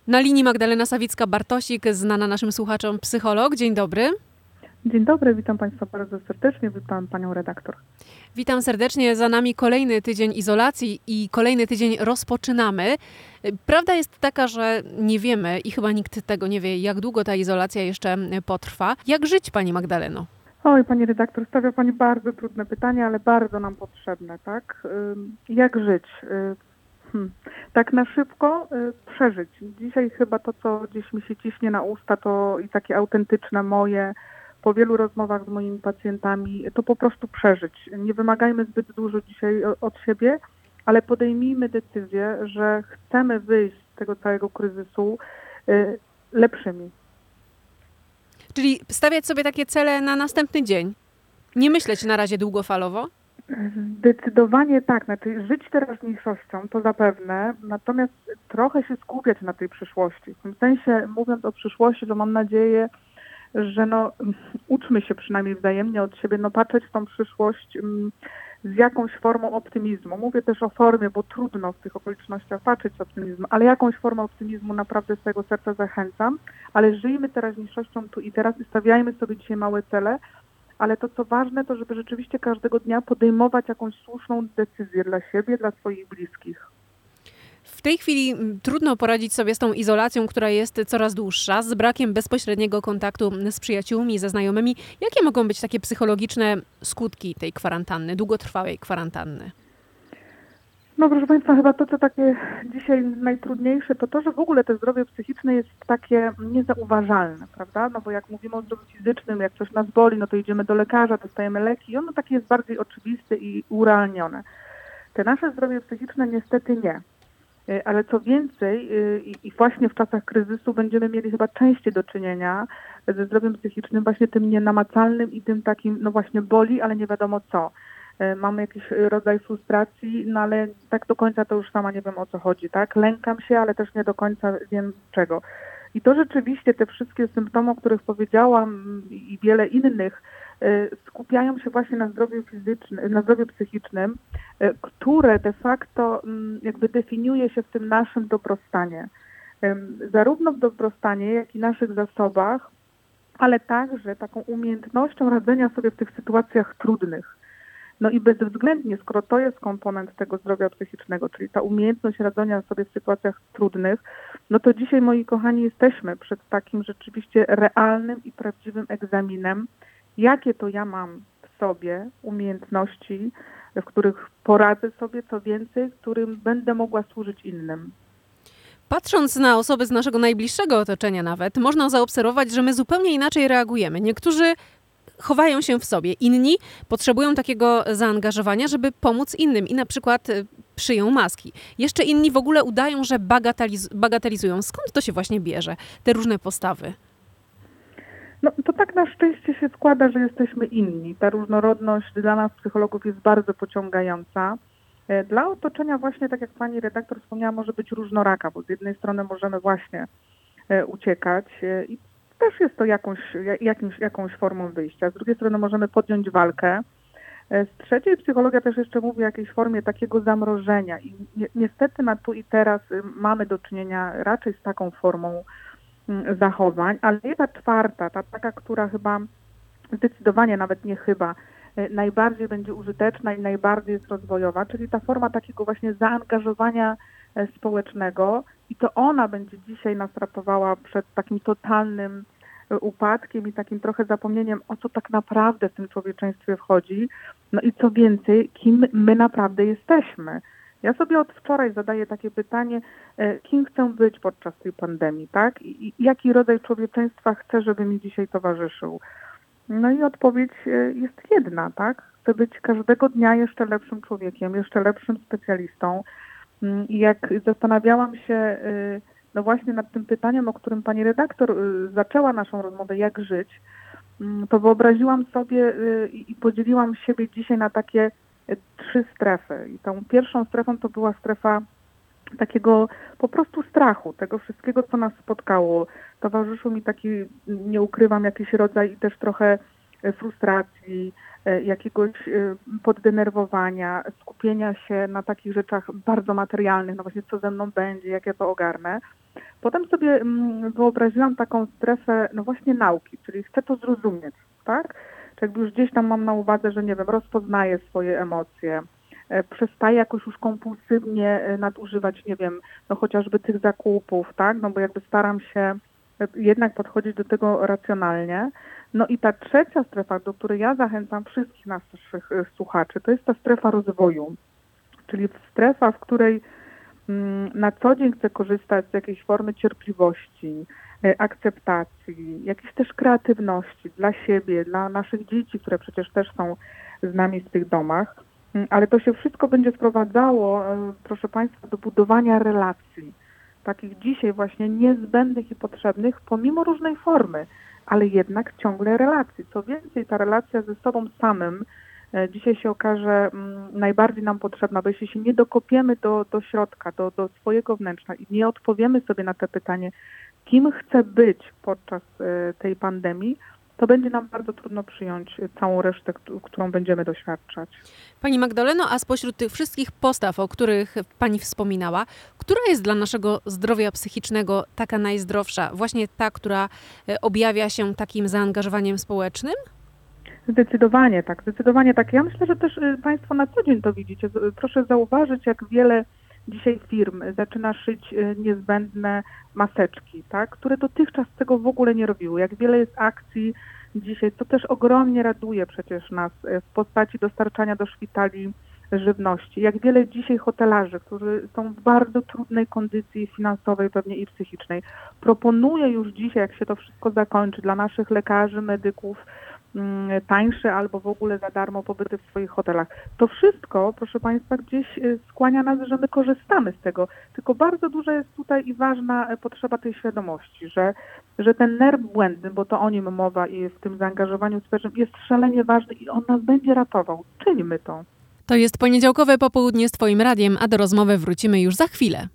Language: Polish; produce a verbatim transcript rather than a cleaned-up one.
Na linii Magdalena Sawicka-Bartosik, znana naszym słuchaczom psycholog. Dzień dobry. Dzień dobry, witam Państwa bardzo serdecznie, witam Panią redaktor. Witam serdecznie, za nami kolejny tydzień izolacji i kolejny tydzień rozpoczynamy. Prawda jest taka, że nie wiemy i chyba nikt tego nie wie, jak długo ta izolacja jeszcze potrwa. Jak żyć, Pani Magdaleno? Oj, Pani redaktor, stawia Pani bardzo trudne pytanie, ale bardzo nam potrzebne, tak? Jak żyć? Hmm. Tak na szybko przeżyć. Dzisiaj chyba to, co gdzieś mi się ciśnie na usta, to i takie autentyczne moje, po wielu rozmowach z moimi pacjentami, to po prostu przeżyć. Nie wymagajmy zbyt dużo dzisiaj od siebie, ale podejmijmy decyzję, że chcemy wyjść z tego całego kryzysu lepszymi. Czyli stawiać sobie takie cele na następny dzień? Nie myśleć na razie długofalowo? Zdecydowanie tak, znaczy żyć teraźniejszością to zapewne, natomiast trochę się skupiać na tej przyszłości. W tym sensie, mówiąc o przyszłości, to mam nadzieję, że no, uczmy się przynajmniej wzajemnie od siebie, no patrzeć w tą przyszłość z jakąś formą optymizmu. Mówię też o formie, bo trudno w tych okolicznościach patrzeć z optymizmem, ale jakąś formę optymizmu naprawdę z tego serca zachęcam, ale żyjmy teraźniejszością tu i teraz i stawiajmy sobie dzisiaj małe cele, ale to, co ważne, to żeby rzeczywiście każdego dnia podejmować jakąś słuszną decyzję dla siebie, dla swoich bliskich. W tej chwili trudno poradzić sobie z tą izolacją, która jest coraz dłuższa, z brakiem bezpośredniego kontaktu z przyjaciółmi, ze znajomymi. Jakie mogą być takie psychologiczne skutki tej kwarantanny, długotrwałej kwarantanny? No proszę Państwa, chyba to, co takie dzisiaj najtrudniejsze, to to, że w ogóle to zdrowie psychiczne jest takie niezauważalne, prawda? No bo jak mówimy o zdrowiu fizycznym, jak coś nas boli, no to idziemy do lekarza, dostajemy leki i ono takie jest bardziej oczywiste i urealnione. Te nasze zdrowie psychiczne niestety nie. Ale co więcej, i właśnie w czasach kryzysu będziemy mieli chyba częściej do czynienia ze zdrowiem psychicznym, właśnie tym nienamacalnym i tym takim, no właśnie boli, ale nie wiadomo co. Mamy jakiś rodzaj frustracji, no ale tak do końca to już sama nie wiem, o co chodzi, tak? Lękam się, ale też nie do końca wiem czego. I to rzeczywiście te wszystkie symptomy, o których powiedziałam i wiele innych, skupiają się właśnie na zdrowiu fizycznym, na zdrowiu psychicznym, które de facto jakby definiuje się w tym naszym dobrostanie. Zarówno w dobrostanie, jak i naszych zasobach, ale także taką umiejętnością radzenia sobie w tych sytuacjach trudnych. No i bezwzględnie, skoro to jest komponent tego zdrowia psychicznego, czyli ta umiejętność radzenia sobie w sytuacjach trudnych, no to dzisiaj, moi kochani, jesteśmy przed takim rzeczywiście realnym i prawdziwym egzaminem, jakie to ja mam w sobie umiejętności, w których poradzę sobie, co więcej, którym będę mogła służyć innym. Patrząc na osoby z naszego najbliższego otoczenia nawet, można zaobserwować, że my zupełnie inaczej reagujemy. Niektórzy chowają się w sobie, inni potrzebują takiego zaangażowania, żeby pomóc innym i na przykład szyją maski. Jeszcze inni w ogóle udają, że bagateliz- bagatelizują. Skąd to się właśnie bierze, te różne postawy? No to tak na szczęście się składa, że jesteśmy inni. Ta różnorodność dla nas psychologów jest bardzo pociągająca. Dla otoczenia właśnie, tak jak pani redaktor wspomniała, może być różnoraka, bo z jednej strony możemy właśnie uciekać i też jest to jakąś, jakimś, jakąś formą wyjścia. Z drugiej strony możemy podjąć walkę. Z trzeciej psychologia też jeszcze mówi o jakiejś formie takiego zamrożenia i ni- niestety na tu i teraz mamy do czynienia raczej z taką formą zachowań, ale jest ta czwarta, ta taka, która chyba zdecydowanie, nawet nie chyba, najbardziej będzie użyteczna i najbardziej jest rozwojowa, czyli ta forma takiego właśnie zaangażowania społecznego i to ona będzie dzisiaj nas ratowała przed takim totalnym upadkiem i takim trochę zapomnieniem, o co tak naprawdę w tym człowieczeństwie wchodzi. No i co więcej, kim my naprawdę jesteśmy. Ja sobie od wczoraj zadaję takie pytanie, kim chcę być podczas tej pandemii, tak? I jaki rodzaj człowieczeństwa chcę, żeby mi dzisiaj towarzyszył. No i odpowiedź jest jedna, tak? Chcę być każdego dnia jeszcze lepszym człowiekiem, jeszcze lepszym specjalistą. I jak zastanawiałam się no właśnie nad tym pytaniem, o którym pani redaktor zaczęła naszą rozmowę, jak żyć, to wyobraziłam sobie i podzieliłam siebie dzisiaj na takie trzy strefy. I tą pierwszą strefą to była strefa takiego po prostu strachu, tego wszystkiego, co nas spotkało. Towarzyszył mi taki, nie ukrywam, jakiś rodzaj też trochę frustracji, jakiegoś poddenerwowania, skupienia się na takich rzeczach bardzo materialnych, no właśnie co ze mną będzie, jak ja to ogarnę. Potem sobie mm, wyobraziłam taką strefę, no właśnie nauki, czyli chcę to zrozumieć, tak? Czy jakby już gdzieś tam mam na uwadze, że nie wiem, rozpoznaję swoje emocje, e, przestaję jakoś już kompulsywnie e, nadużywać, nie wiem, no chociażby tych zakupów, tak? No bo jakby staram się e, jednak podchodzić do tego racjonalnie. No i ta trzecia strefa, do której ja zachęcam wszystkich naszych e, słuchaczy, to jest ta strefa rozwoju, czyli strefa, w której mm, na co dzień chcę korzystać z jakiejś formy cierpliwości, e, akceptacji, jakiejś też kreatywności dla siebie, dla naszych dzieci, które przecież też są z nami w tych domach. Mm, Ale to się wszystko będzie sprowadzało, e, proszę Państwa, do budowania relacji, takich dzisiaj właśnie niezbędnych i potrzebnych, pomimo różnej formy, ale jednak ciągle relacji. Co więcej, ta relacja ze sobą samym e, dzisiaj się okaże mm, najbardziej nam potrzebna, bo jeśli się nie dokopiemy do, do środka, do, do swojego wnętrza i nie odpowiemy sobie na to pytanie, kim chcę być podczas e, tej pandemii, to będzie nam bardzo trudno przyjąć całą resztę, któ- którą będziemy doświadczać. Pani Magdaleno, a spośród tych wszystkich postaw, o których Pani wspominała, która jest dla naszego zdrowia psychicznego taka najzdrowsza? Właśnie ta, która e, objawia się takim zaangażowaniem społecznym? Zdecydowanie tak, zdecydowanie tak. Ja myślę, że też y, Państwo na co dzień to widzicie. Z- Proszę zauważyć, jak wiele dzisiaj firm zaczyna szyć y, niezbędne maseczki, tak, które dotychczas tego w ogóle nie robiły. Jak wiele jest akcji dzisiaj, co też ogromnie raduje przecież nas y, w postaci dostarczania do szpitali żywności. Jak wiele dzisiaj hotelarzy, którzy są w bardzo trudnej kondycji finansowej pewnie i psychicznej, proponuje już dzisiaj, jak się to wszystko zakończy, dla naszych lekarzy, medyków, mm, tańsze albo w ogóle za darmo pobyty w swoich hotelach. To wszystko, proszę Państwa, gdzieś y, skłania nas, że my korzystamy z tego. Tylko bardzo duża jest tutaj i ważna e, potrzeba tej świadomości, że, że ten nerw błędny, bo to o nim mowa i w tym zaangażowaniu społecznym jest szalenie ważny i on nas będzie ratował. Czyńmy to. To jest poniedziałkowe popołudnie z Twoim radiem, a do rozmowy wrócimy już za chwilę.